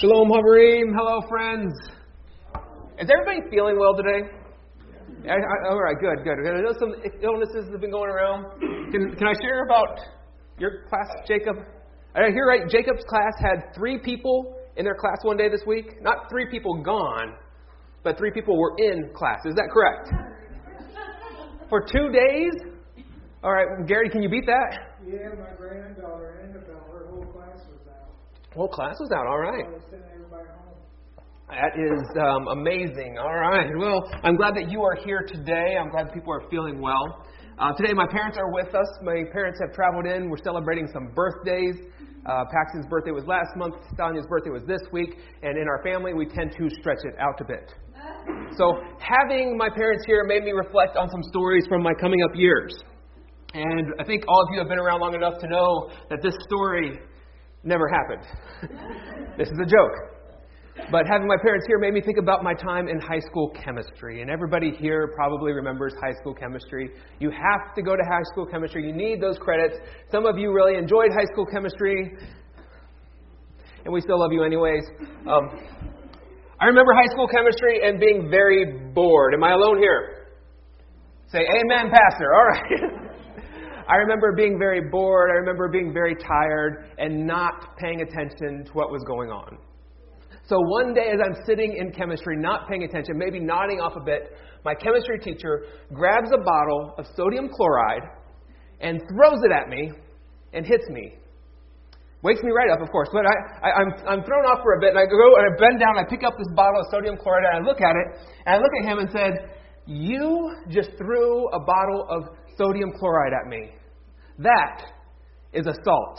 Shalom Haverim. Hello, friends. Is everybody feeling well today? All right, good. I know some illnesses have been going around. Can I share about your class, Jacob? I hear right. Jacob's class had 3 people in their class one day this week. Not 3 people gone, but 3 people were in class. Is that correct? For 2 days? All right, Gary, can you beat that? Yeah, my granddaughter, Annabelle, her whole class was out. Whole class was out. All right. I was sending everybody home. That is amazing. All right. Well, I'm glad that you are here today. I'm glad people are feeling well. Today, my parents are with us. My parents have traveled in. We're celebrating some birthdays. Paxton's birthday was last month. Tanya's birthday was this week. And in our family, we tend to stretch it out a bit. So having my parents here made me reflect on some stories from my coming up years. And I think all of you have been around long enough to know that this story never happened. This is a joke. But having my parents here made me think about my time in high school chemistry. And everybody here probably remembers high school chemistry. You have to go to high school chemistry. You need those credits. Some of you really enjoyed high school chemistry. And we still love you anyways. I remember high school chemistry and being very bored. Am I alone here? Say amen, Pastor. All right. I remember being very bored. I remember being very tired and not paying attention to what was going on. So one day as I'm sitting in chemistry, not paying attention, maybe nodding off a bit, my chemistry teacher grabs a bottle of sodium chloride and throws it at me and hits me. Wakes me right up, of course. But I'm thrown off for a bit, and I go and I bend down, I pick up this bottle of sodium chloride, and I look at it, and I look at him and said, "You just threw a bottle of sodium chloride at me. That is assault."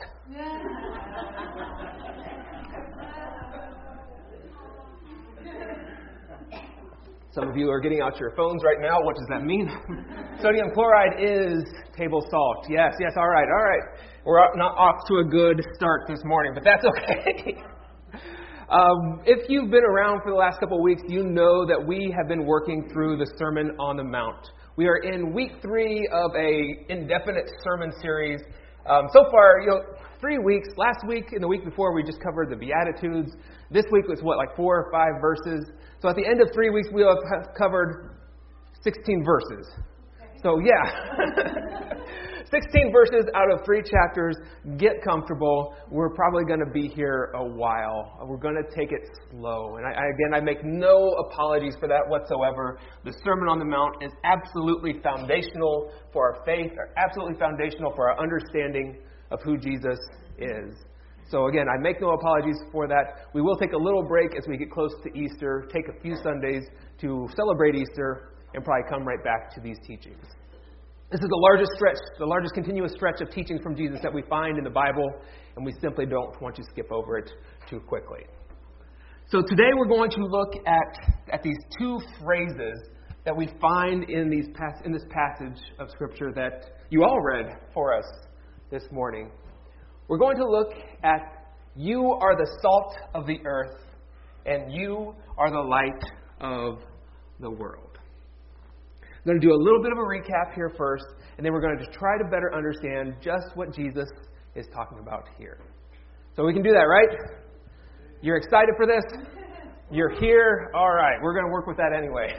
Some of you are getting out your phones right now. What does that mean? Sodium chloride is table salt. Yes, all right. We're not off to a good start this morning, but that's okay. If you've been around for the last couple of weeks, you know that we have been working through the Sermon on the Mount. We are in week 3 of a indefinite sermon series. So far, 3 weeks. Last week and the week before, we just covered the Beatitudes. This week was 4 or 5 verses. So at the end of 3 weeks, we'll have covered 16 verses. So yeah, 16 verses out of 3 chapters. Get comfortable. We're probably going to be here a while. We're going to take it slow. And I make no apologies for that whatsoever. The Sermon on the Mount is absolutely foundational for our faith, or absolutely foundational for our understanding of who Jesus is. So again, I make no apologies for that. We will take a little break as we get close to Easter, take a few Sundays to celebrate Easter, and probably come right back to these teachings. This is the largest continuous stretch of teaching from Jesus that we find in the Bible, and we simply don't want to skip over it too quickly. So today we're going to look at these 2 phrases that we find in this passage of Scripture that you all read for us this morning. We're going to look at "You are the salt of the earth, and you are the light of the world." I'm going to do a little bit of a recap here first, and then we're going to try to better understand just what Jesus is talking about here. So we can do that, right? You're excited for this? You're here? All right, we're going to work with that anyway.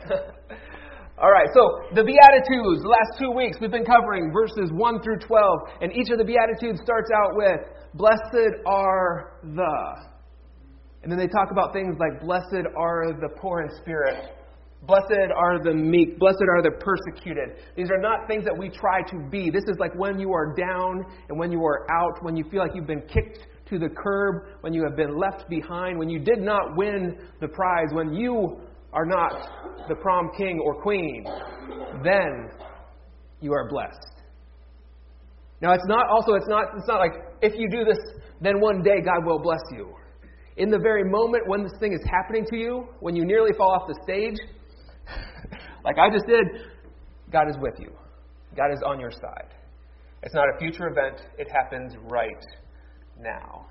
All right, so the Beatitudes, the last 2 weeks we've been covering verses 1 through 12, and each of the Beatitudes starts out with, "Blessed are the." And then they talk about things like, "Blessed are the poor in spirit. Blessed are the meek. Blessed are the persecuted." These are not things that we try to be. This is like when you are down and when you are out, when you feel like you've been kicked to the curb, when you have been left behind, when you did not win the prize, when you are not the prom king or queen, then you are blessed. Now, it's not like if you do this, then one day God will bless you. In the very moment when this thing is happening to you, when you nearly fall off the stage, like I just did, God is with you. God is on your side. It's not a future event. It happens right now.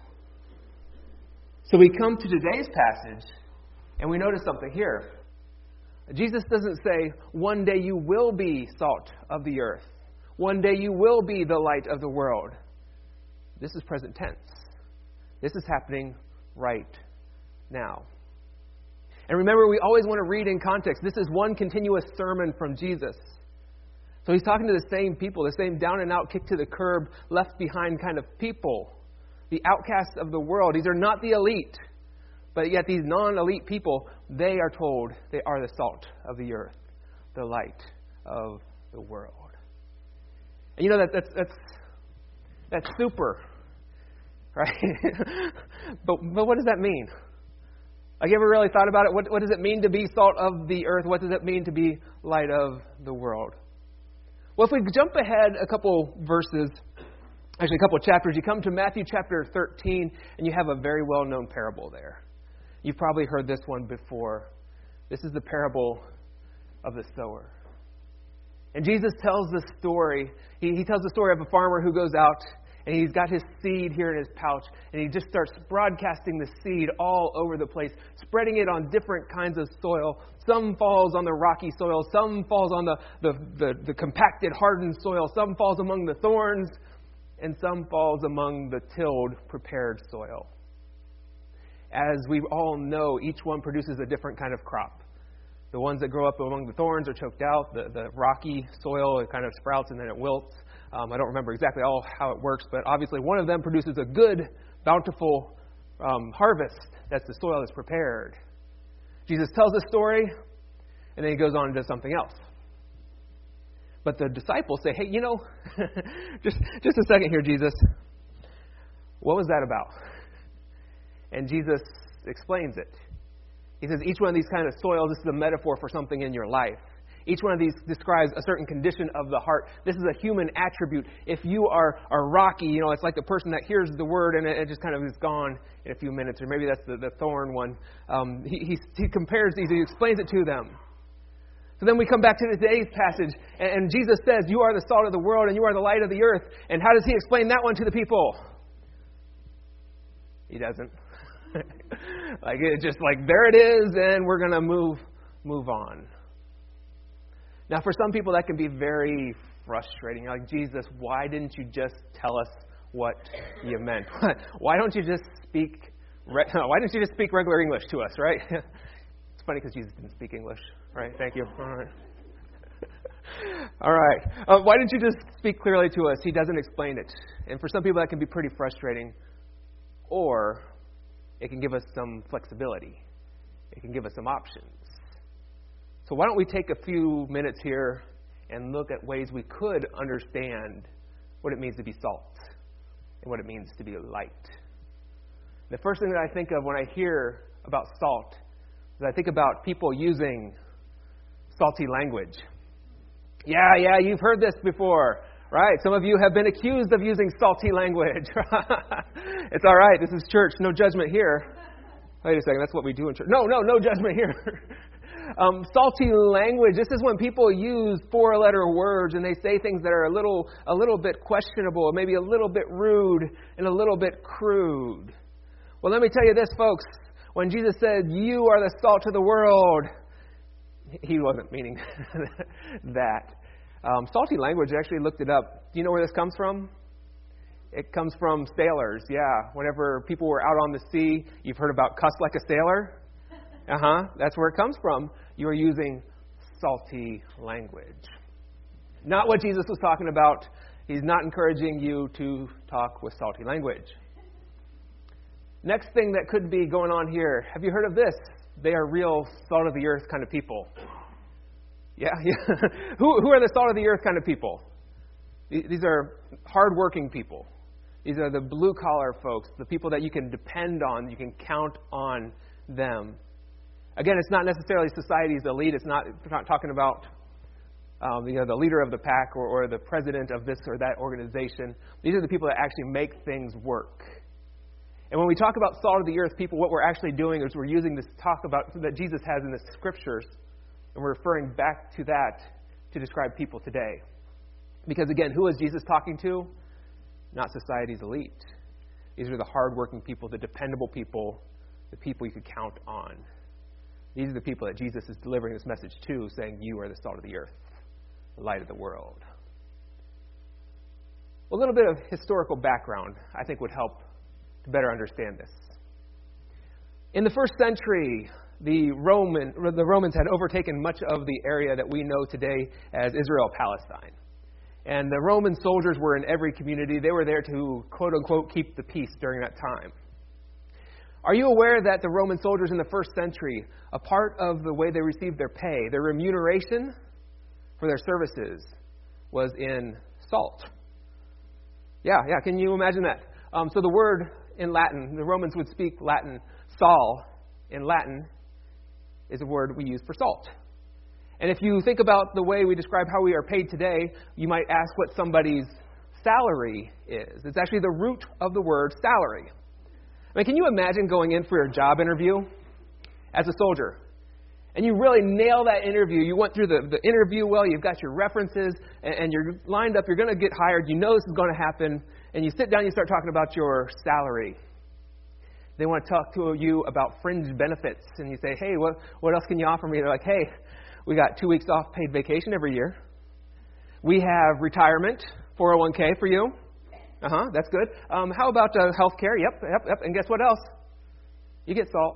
So we come to today's passage, and we notice something here. Jesus doesn't say, "One day you will be salt of the earth. One day you will be the light of the world." This is present tense. This is happening right now. And remember, we always want to read in context. This is one continuous sermon from Jesus. So he's talking to the same people, the same down and out, kicked to the curb, left behind kind of people, the outcasts of the world. These are not the elite, but yet these non-elite people, they are told they are the salt of the earth, the light of the world. And you know, that's super, right? but what does that mean? Have you ever really thought about it? What does it mean to be salt of the earth? What does it mean to be light of the world? Well, if we jump ahead a couple verses, actually a couple chapters, you come to Matthew chapter 13, and you have a very well-known parable there. You've probably heard this one before. This is the parable of the sower. And Jesus tells the story. He tells the story of a farmer who goes out, and he's got his seed here in his pouch, and he just starts broadcasting the seed all over the place, spreading it on different kinds of soil. Some falls on the rocky soil, some falls on the compacted, hardened soil, some falls among the thorns, and some falls among the tilled, prepared soil. As we all know, each one produces a different kind of crop. The ones that grow up among the thorns are choked out. The rocky soil, it kind of sprouts and then it wilts. I don't remember exactly all how it works, but obviously one of them produces a good, bountiful harvest. That's the soil that's prepared. Jesus tells a story, and then he goes on and does something else. But the disciples say, hey, just a second here, Jesus. What was that about? And Jesus explains it. He says each one of these kind of soils, this is a metaphor for something in your life. Each one of these describes a certain condition of the heart. This is a human attribute. If you are rocky, it's like the person that hears the word and it just kind of is gone in a few minutes. Or maybe that's the thorn one. He compares these. He explains it to them. So then we come back to today's passage. And Jesus says, you are the salt of the world and you are the light of the earth. And how does he explain that one to the people? He doesn't. It's just like, there it is, and we're going to move on. Now, for some people, that can be very frustrating. Like, Jesus, why didn't you just tell us what you meant? Why don't you just speak regular English to us, right? It's funny because Jesus didn't speak English, right? Thank you. All right. Why didn't you just speak clearly to us? He doesn't explain it. And for some people, that can be pretty frustrating. Or it can give us some flexibility. It can give us some options. So why don't we take a few minutes here and look at ways we could understand what it means to be salt and what it means to be light. The first thing that I think of when I hear about salt is I think about people using salty language. Yeah, you've heard this before, right? Some of you have been accused of using salty language. It's all right. This is church. No judgment here. Wait a second. That's what we do in church. No judgment here. Salty language. This is when people use four-letter words and they say things that are a little bit questionable, maybe a little bit rude and a little bit crude. Well, let me tell you this, folks. When Jesus said, "You are the salt of the world," he wasn't meaning that. Salty language, I actually looked it up. Do you know where this comes from? It comes from sailors, yeah. Whenever people were out on the sea, you've heard about cuss like a sailor? That's where it comes from. You are using salty language. Not what Jesus was talking about. He's not encouraging you to talk with salty language. Next thing that could be going on here. Have you heard of this? They are real salt of the earth kind of people. Yeah. Who are the salt of the earth kind of people? These are hardworking people. These are the blue-collar folks, the people that you can depend on, you can count on them. Again, it's not necessarily society's elite. We're not talking about the leader of the pack or the president of this or that organization. These are the people that actually make things work. And when we talk about salt of the earth people, what we're actually doing is we're using this talk about that Jesus has in the scriptures, and we're referring back to that to describe people today. Because again, who is Jesus talking to? Not society's elite. These are the hardworking people, the dependable people, the people you could count on. These are the people that Jesus is delivering this message to, saying, you are the salt of the earth, the light of the world. A little bit of historical background, I think, would help to better understand this. In the first century, the Romans had overtaken much of the area that we know today as Israel-Palestine. And the Roman soldiers were in every community. They were there to, quote-unquote, keep the peace during that time. Are you aware that the Roman soldiers in the first century, a part of the way they received their pay, their remuneration for their services, was in salt? Yeah, can you imagine that? So the word in Latin, the Romans would speak Latin. Sal, in Latin, is a word we use for salt. And if you think about the way we describe how we are paid today, you might ask what somebody's salary is. It's actually the root of the word salary. I mean, can you imagine going in for a job interview as a soldier? And you really nail that interview. You went through the interview well, you've got your references, and you're lined up, you're going to get hired, you know this is going to happen, and you sit down and you start talking about your salary. They want to talk to you about fringe benefits, and you say, hey, what else can you offer me? They're like, hey, we got 2 weeks off paid vacation every year. We have retirement, 401k for you. That's good. How about health care? Yep. And guess what else? You get salt.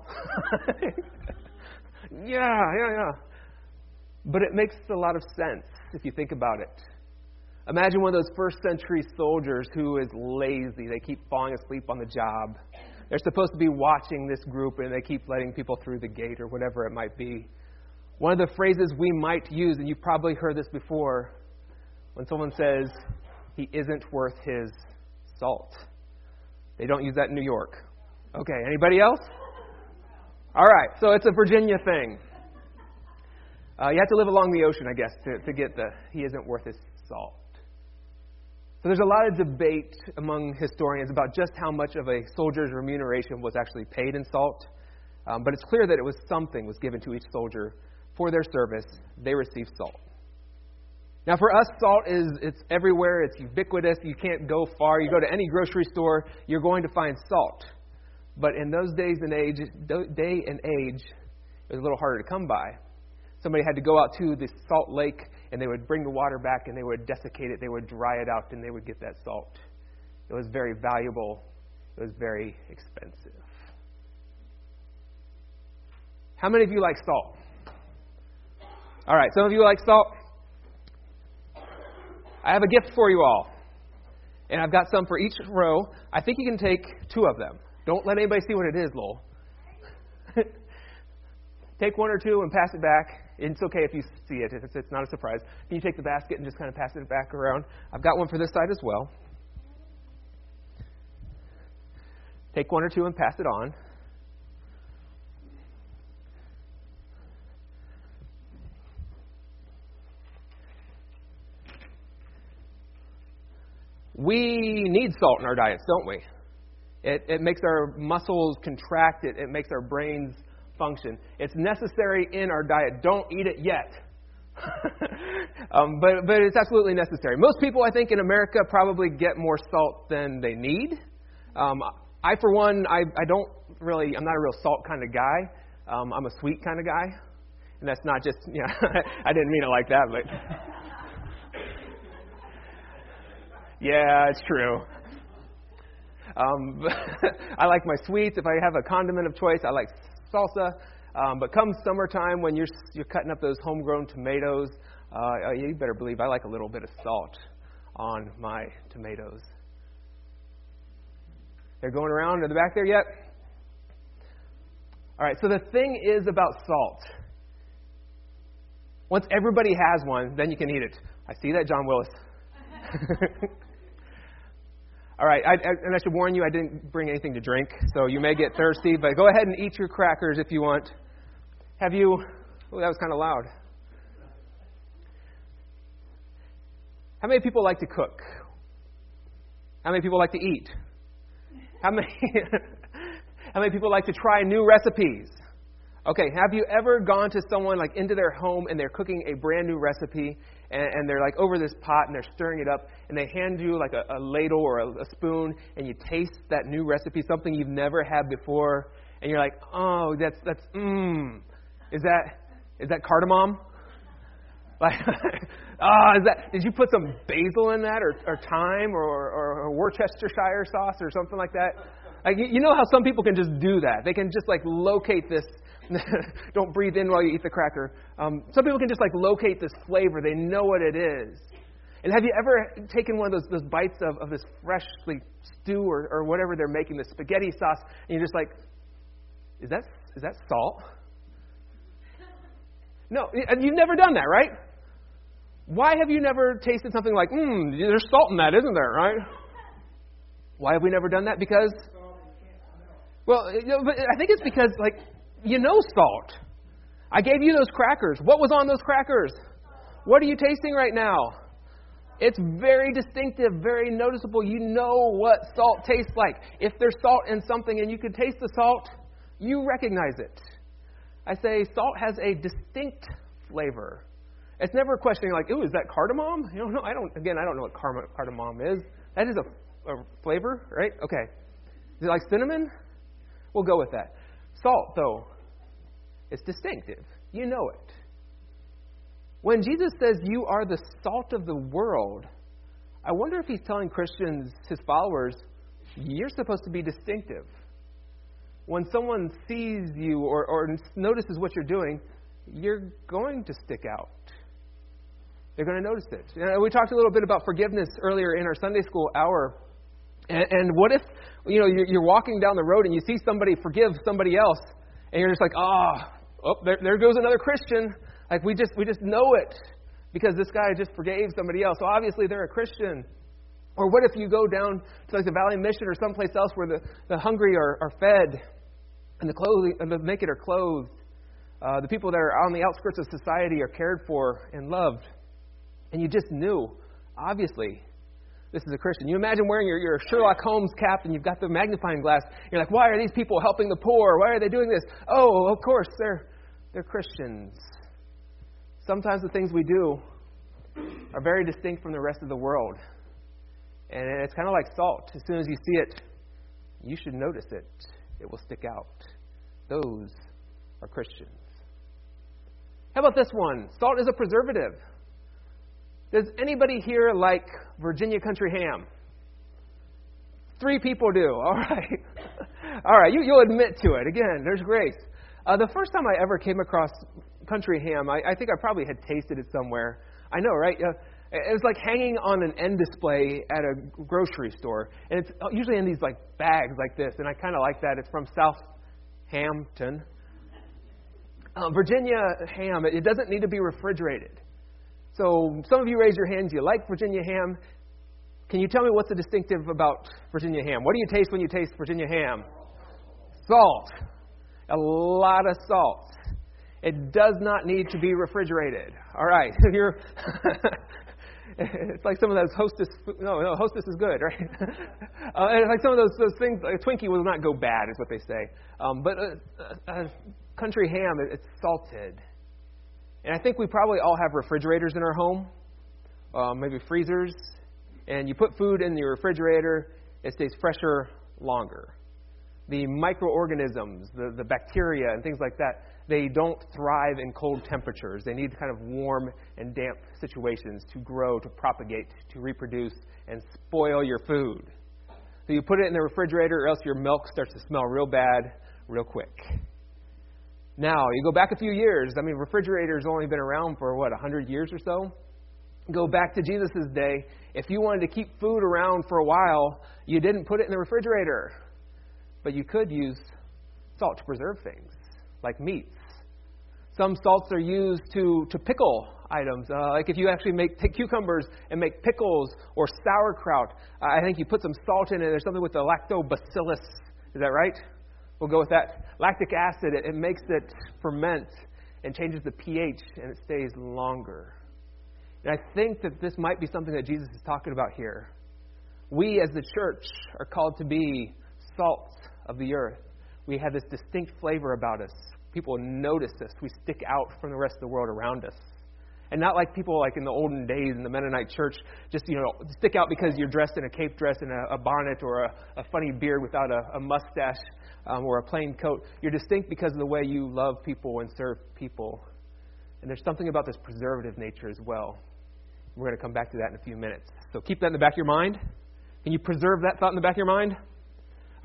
Yeah. But it makes a lot of sense if you think about it. Imagine one of those first century soldiers who is lazy. They keep falling asleep on the job. They're supposed to be watching this group, and they keep letting people through the gate or whatever it might be. One of the phrases we might use, and you've probably heard this before, when someone says, he isn't worth his salt. They don't use that in New York. Okay, anybody else? All right, so it's a Virginia thing. You have to live along the ocean, I guess, to get the he isn't worth his salt. So there's a lot of debate among historians about just how much of a soldier's remuneration was actually paid in salt. But it's clear that it was something was given to each soldier for their service. They received salt. Now for us, salt it's everywhere. It's ubiquitous. You can't go far. You go to any grocery store, you're going to find salt. But in those day and age, it was a little harder to come by. Somebody had to go out to the salt lake, and they would bring the water back, and they would desiccate it, they would dry it out, and they would get that salt. It was very valuable. It was very expensive. How many of you like salt? All right, some of you like salt. I have a gift for you all, and I've got some for each row. I think you can take 2 of them. Don't let anybody see what it is, Lowell. Take 1 or 2 and pass it back. It's okay if you see it. It's not a surprise. Can you take the basket and just kind of pass it back around? I've got one for this side as well. Take 1 or 2 and pass it on. We need salt in our diets, don't we? It makes our muscles contract. It makes our brains function. It's necessary in our diet. Don't eat it yet. But it's absolutely necessary. Most people, I think, in America probably get more salt than they need. I, for one, I'm not a real salt kind of guy. I'm a sweet kind of guy. And that's not just, I didn't mean it like that, but yeah, it's true. I like my sweets. If I have a condiment of choice, I like salsa. But come summertime, when you're cutting up those homegrown tomatoes, you better believe I like a little bit of salt on my tomatoes. They're going around in the back there yet? All right, so the thing is about salt. Once everybody has one, then you can eat it. I see that, John Willis. All right, and I should warn you, I didn't bring anything to drink, so you may get thirsty, but go ahead and eat your crackers if you want. That was kind of loud. How many people like to cook? How many people like to eat? How many people like to try new recipes? Okay, have you ever gone to someone like into their home and they're cooking a brand new recipe and they're like over this pot and they're stirring it up and they hand you like a ladle or a spoon and you taste that new recipe, something you've never had before, and you're like, oh, that's is that cardamom? Like, did you put some basil in that or thyme or Worcestershire sauce or something like that? Like, you know how some people can just do that? They can just like locate this. Don't breathe in while you eat the cracker. Some people can just like locate this flavor. They know what it is. And have you ever taken one of those bites of this freshly stew or whatever they're making, the spaghetti sauce, and you're just like, is that salt? No, you've never done that, right? Why have you never tasted something like, there's salt in that, isn't there, right? Why have we never done that? Because, well, but I think it's because, like, you know salt. I gave you those crackers. What was on those crackers? What are you tasting right now? It's very distinctive, very noticeable. You know what salt tastes like. If there's salt in something and you can taste the salt, you recognize it. I say salt has a distinct flavor. It's never a question like, ooh, is that cardamom? You know, I don't know what cardamom is. That is a flavor, right? Okay. Is it like cinnamon? We'll go with that. Salt, though, it's distinctive. You know it. When Jesus says you are the salt of the world, I wonder if he's telling Christians, his followers, you're supposed to be distinctive. When someone sees you or notices what you're doing, you're going to stick out. They're going to notice it. We talked a little bit about forgiveness earlier in our Sunday school hour. And what if, you're walking down the road and you see somebody forgive somebody else, and you're just like, there goes another Christian. Like we just know it because this guy just forgave somebody else. So obviously they're a Christian. Or what if you go down to like the Valley Mission or someplace else where the hungry are fed and the naked are clothed. The people that are on the outskirts of society are cared for and loved. And you just knew, obviously, this is a Christian. You imagine wearing your Sherlock Holmes cap and you've got the magnifying glass. You're like, why are these people helping the poor? Why are they doing this? Oh, of course, they're Christians. Sometimes the things we do are very distinct from the rest of the world. And it's kind of like salt. As soon as you see it, you should notice it. It will stick out. Those are Christians. How about this one? Salt is a preservative. Does anybody here like Virginia country ham? 3 people do. All right. All right. You'll admit to it. Again, there's grace. The first time I ever came across country ham, I think I probably had tasted it somewhere. I know, right? It was like hanging on an end display at a grocery store. And it's usually in these like bags like this. And I kind of like that. It's from Southampton. Virginia ham, it doesn't need to be refrigerated. So some of you raise your hands. You like Virginia ham. Can you tell me what's the distinctive about Virginia ham? What do you taste when you taste Virginia ham? Salt. A lot of salt. It does not need to be refrigerated. All right. It's like some of those Hostess. No, Hostess is good, right? It's like some of those things. A Twinkie will not go bad, is what they say. But country ham, it's salted. And I think we probably all have refrigerators in our home, maybe freezers. And you put food in your refrigerator, it stays fresher longer. The microorganisms, the bacteria and things like that, they don't thrive in cold temperatures. They need kind of warm and damp situations to grow, to propagate, to reproduce, and spoil your food. So you put it in the refrigerator or else your milk starts to smell real bad real quick. Now, you go back a few years. I mean, refrigerators only been around for, 100 years or so? Go back to Jesus' day. If you wanted to keep food around for a while, you didn't put it in the refrigerator. But you could use salt to preserve things, like meats. Some salts are used to pickle items. Like if you actually take cucumbers and make pickles or sauerkraut, I think you put some salt in it. There's something with the lactobacillus. Is that right? We'll go with that. Lactic acid, it makes it ferment and changes the pH, and it stays longer. And I think that this might be something that Jesus is talking about here. We as the church are called to be salt of the earth. We have this distinct flavor about us. People notice us. We stick out from the rest of the world around us. And not like people like in the olden days in the Mennonite church, just, stick out because you're dressed in a cape dress and a bonnet or a funny beard without a mustache or a plain coat. You're distinct because of the way you love people and serve people. And there's something about this preservative nature as well. We're going to come back to that in a few minutes. So keep that in the back of your mind. Can you preserve that thought in the back of your mind?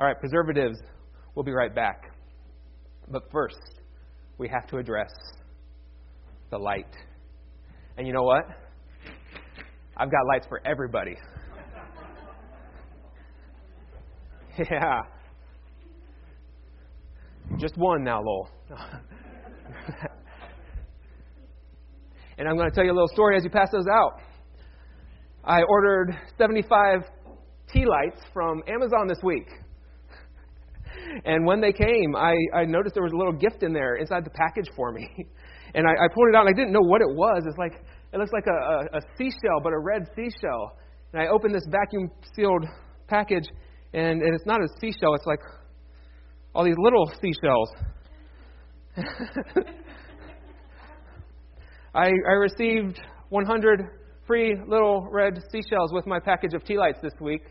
All right, preservatives. We'll be right back. But first, we have to address the light. And you know what? I've got lights for everybody. Yeah. Just one now, Lowell. And I'm going to tell you a little story as you pass those out. I ordered 75 tea lights from Amazon this week. And when they came, I noticed there was a little gift in there inside the package for me. And I pulled it out, and I didn't know what it was. It looks like a seashell, but a red seashell. And I opened this vacuum-sealed package, and it's not a seashell. It's like all these little seashells. I received 100 free little red seashells with my package of tea lights this week.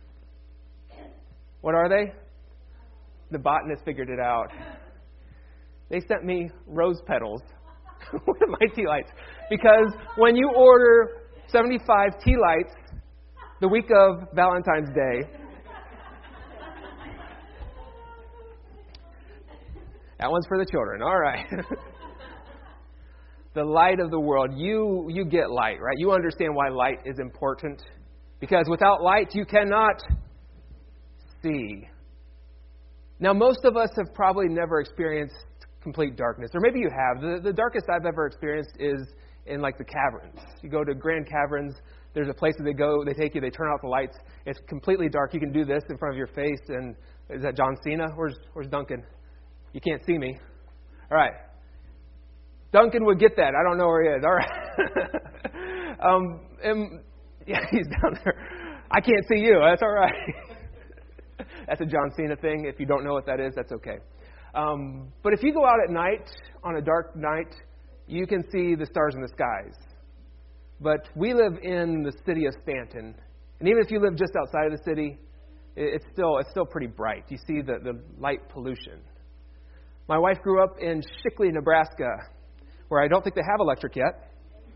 What are they? The botanist figured it out. They sent me rose petals with my tea lights. Because when you order 75 tea lights the week of Valentine's Day, that one's for the children. All right. The light of the world. You get light, right? You understand why light is important. Because without light, you cannot see. Now, most of us have probably never experienced complete darkness. Or maybe you have. The darkest I've ever experienced is in like the caverns. You go to Grand Caverns. There's a place that they take you, they turn out the lights. It's completely dark. You can do this in front of your face. And is that John Cena? Where's Duncan? You can't see me. All right. Duncan would get that. I don't know where he is. All right. Yeah, he's down there. I can't see you. That's all right. That's a John Cena thing. If you don't know what that is, that's okay. But if you go out at night, on a dark night, you can see the stars in the skies. But we live in the city of Stanton. And even if you live just outside of the city, it's still pretty bright. You see the light pollution. My wife grew up in Shickley, Nebraska, where I don't think they have electric yet.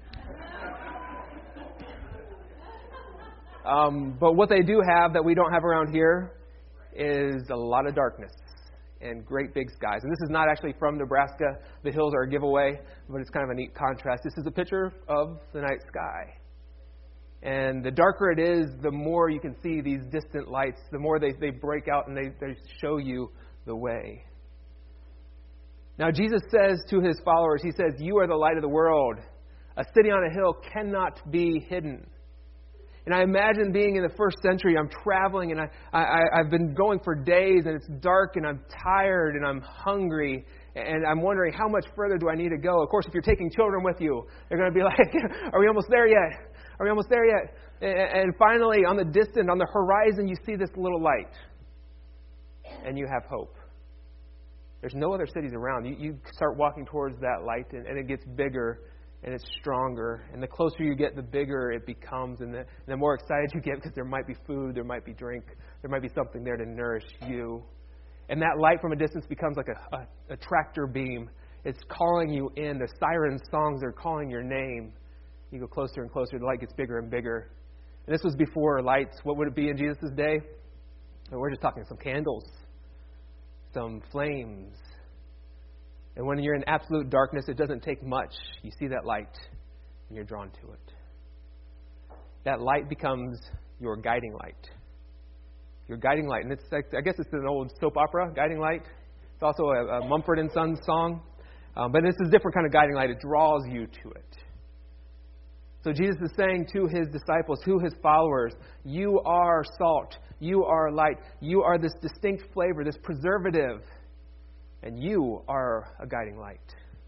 But what they do have that we don't have around here is a lot of darkness and great big skies. And this is not actually from Nebraska. The hills are a giveaway, but it's kind of a neat contrast. This is a picture of the night sky. And the darker it is, the more you can see these distant lights, the more they break out and they show you the way. Now, Jesus says to his followers, he says, "You are the light of the world. A city on a hill cannot be hidden." And I imagine being in the first century, I'm traveling and I've been going for days and it's dark and I'm tired and I'm hungry and I'm wondering how much further do I need to go? Of course, if you're taking children with you, they're going to be like, "Are we almost there yet? Are we almost there yet?" And finally, on the horizon, you see this little light and you have hope. There's no other cities around. You start walking towards that light, and it gets bigger, and it's stronger. And the closer you get, the bigger it becomes, and the more excited you get because there might be food, there might be drink, there might be something there to nourish you. And that light from a distance becomes like a tractor beam. It's calling you in. The siren songs are calling your name. You go closer and closer. The light gets bigger and bigger. And this was before lights. What would it be in Jesus' day? And we're just talking some candles. Some flames. And when you're in absolute darkness, it doesn't take much. You see that light, and you're drawn to it. That light becomes your guiding light. Your guiding light. And it's I guess it's an old soap opera, Guiding Light. It's also a Mumford & Sons song. But this is a different kind of guiding light. It draws you to it. So Jesus is saying to his disciples, to his followers, you are salt, you are light, you are this distinct flavor, this preservative, and you are a guiding light.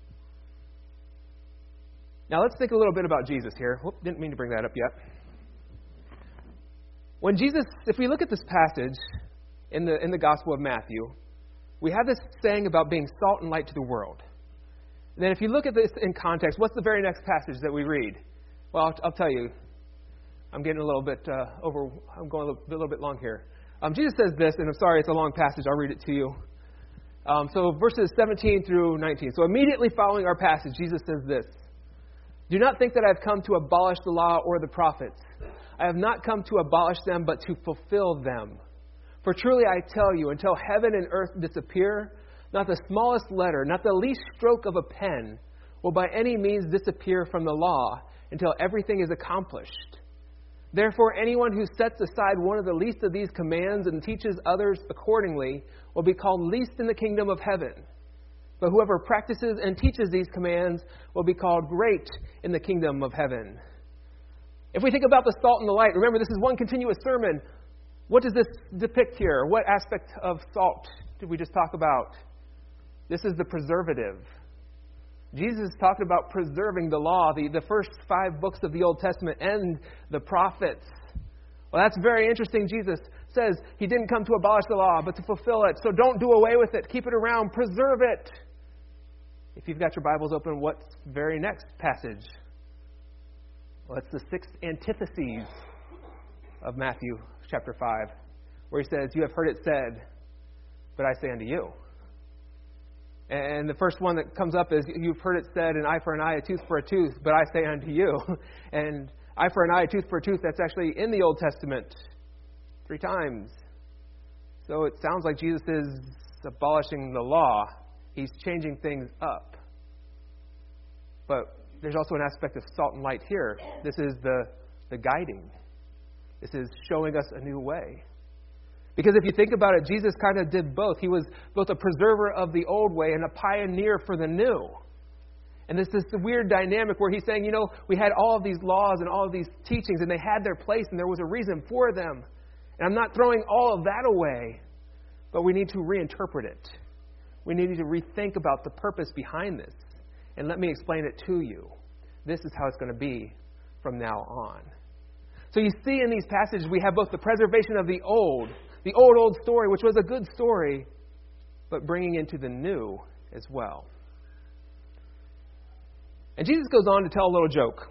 Now let's think a little bit about Jesus here. Whoop, didn't mean to bring that up yet. When Jesus, if we look at this passage in the Gospel of Matthew, we have this saying about being salt and light to the world. And then if you look at this in context, what's the very next passage that we read? Well, I'll tell you. I'm getting a little bit I'm going a little bit long here. Jesus says this, and I'm sorry, it's a long passage. I'll read it to you. So verses 17 through 19. So immediately following our passage, Jesus says this. Do not think that I have come to abolish the law or the prophets. I have not come to abolish them, but to fulfill them. For truly I tell you, until heaven and earth disappear, not the smallest letter, not the least stroke of a pen will by any means disappear from the law until everything is accomplished. Therefore, anyone who sets aside one of the least of these commands and teaches others accordingly will be called least in the kingdom of heaven. But whoever practices and teaches these commands will be called great in the kingdom of heaven. If we think about the salt and the light, remember this is one continuous sermon. What does this depict here? What aspect of salt did we just talk about? This is the preservative. Jesus is talking about preserving the law, the first 5 books of the Old Testament and the prophets. Well, that's very interesting. Jesus says he didn't come to abolish the law, but to fulfill it. So don't do away with it. Keep it around. Preserve it. If you've got your Bibles open, what's the very next passage? Well, it's the 6th antitheses of Matthew chapter 5, where he says, you have heard it said, but I say unto you. And the first one that comes up is, you've heard it said, an eye for an eye, a tooth for a tooth, but I say unto you. And eye for an eye, a tooth for a tooth, that's actually in the Old Testament 3 times. So it sounds like Jesus is abolishing the law. He's changing things up. But there's also an aspect of salt and light here. This is the guiding. This is showing us a new way. Because if you think about it, Jesus kind of did both. He was both a preserver of the old way and a pioneer for the new. And this is the weird dynamic where he's saying, you know, we had all of these laws and all of these teachings, and they had their place, and there was a reason for them. And I'm not throwing all of that away, but we need to reinterpret it. We need to rethink about the purpose behind this. And let me explain it to you. This is how it's going to be from now on. So you see in these passages, we have both the preservation of the old story, which was a good story, but bringing into the new as well. And Jesus goes on to tell a little joke.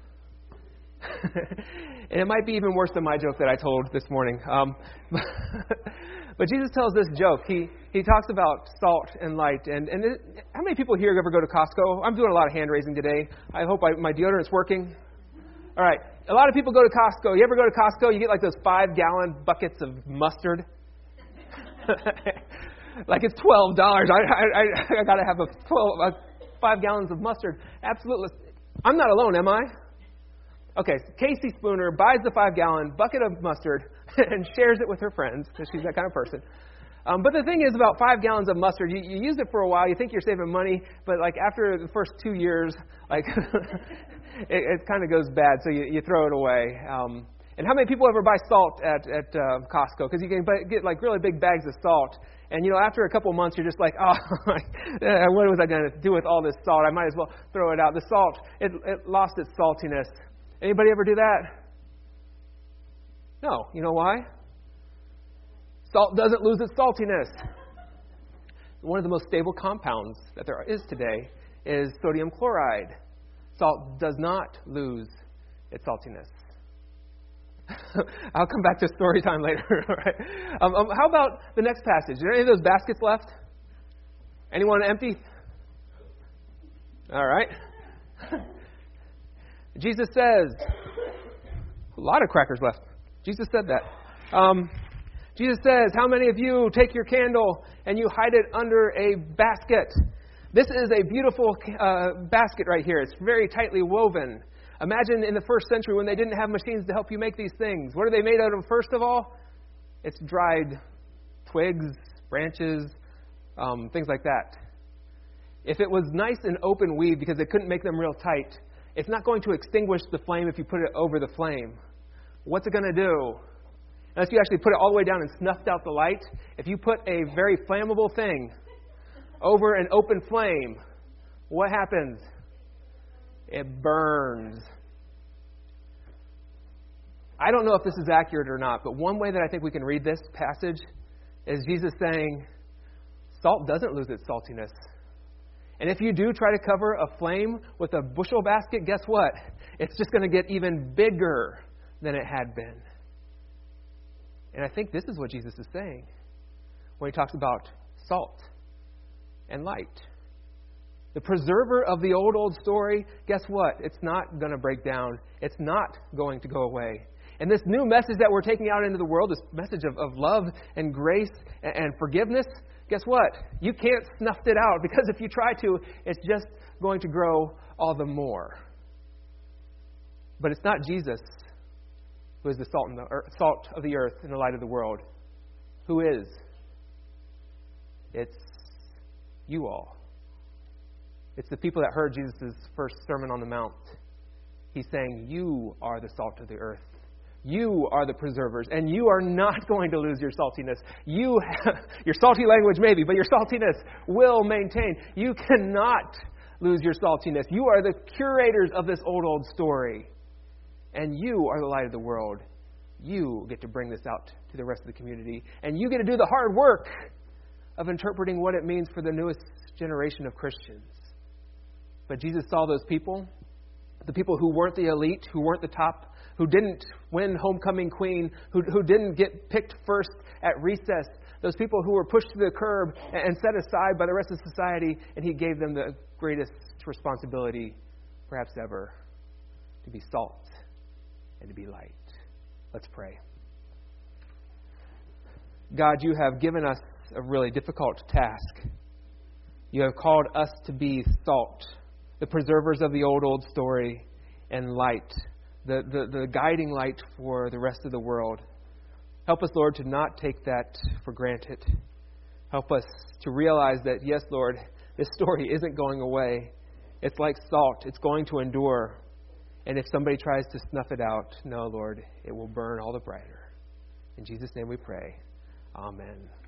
And it might be even worse than my joke that I told this morning. But Jesus tells this joke. He talks about salt and light. And how many people here ever go to Costco? I'm doing a lot of hand raising today. I hope my deodorant's working. All right. A lot of people go to Costco. You ever go to Costco? You get like those 5-gallon buckets of mustard. Like it's $12. I got to have 5 gallons of mustard. Absolutely. I'm not alone, am I? Okay, so Casey Spooner buys the 5-gallon bucket of mustard and shares it with her friends, because she's that kind of person. But the thing is about 5 gallons of mustard, you use it for a while, you think you're saving money, but like after the first 2 years, like it kind of goes bad, so you throw it away. And how many people ever buy salt at Costco? Because you can get like really big bags of salt. And, you know, after a couple months, you're just like, oh, what was I going to do with all this salt? I might as well throw it out. The salt, it lost its saltiness. Anybody ever do that? No. You know why? Salt doesn't lose its saltiness. One of the most stable compounds that there is today is sodium chloride. Salt does not lose its saltiness. I'll come back to story time later. All right. How about the next passage? Are there any of those baskets left? Anyone empty? All right. Jesus says, a lot of crackers left. Jesus said that. Jesus says, how many of you take your candle and you hide it under a basket? This is a beautiful basket right here. It's very tightly woven. Imagine in the first century when they didn't have machines to help you make these things. What are they made out of first of all? It's dried twigs, branches, things like that. If it was nice and open weave because they couldn't make them real tight, it's not going to extinguish the flame if you put it over the flame. What's it going to do? Unless you actually put it all the way down and snuffed out the light, if you put a very flammable thing over an open flame, what happens? It burns. I don't know if this is accurate or not, but one way that I think we can read this passage is Jesus saying, salt doesn't lose its saltiness. And if you do try to cover a flame with a bushel basket, guess what? It's just going to get even bigger than it had been. And I think this is what Jesus is saying when he talks about salt and light. The preserver of the old story, guess what? It's not going to break down. It's not going to go away. And this new message that we're taking out into the world, this message of love and grace and forgiveness, guess what? You can't snuff it out, because if you try to, it's just going to grow all the more. But it's not Jesus who is the salt of the earth and the light of the world. Who is? It's you all. It's the people that heard Jesus' first Sermon on the Mount. He's saying, you are the salt of the earth. You are the preservers, and you are not going to lose your saltiness. You have, your salty language maybe, but your saltiness will maintain. You cannot lose your saltiness. You are the curators of this old story, and you are the light of the world. You get to bring this out to the rest of the community, and you get to do the hard work of interpreting what it means for the newest generation of Christians. But Jesus saw those people, the people who weren't the elite, who weren't the top, who didn't win homecoming queen, who didn't get picked first at recess, those people who were pushed to the curb and set aside by the rest of society, and He gave them the greatest responsibility, perhaps ever, to be salt and to be light. Let's pray. God, you have given us a really difficult task. You have called us to be salt, the preservers of the old story, and light, the guiding light for the rest of the world. Help us, Lord, to not take that for granted. Help us to realize that, yes, Lord, this story isn't going away. It's like salt. It's going to endure. And if somebody tries to snuff it out, no, Lord, it will burn all the brighter. In Jesus' name we pray. Amen.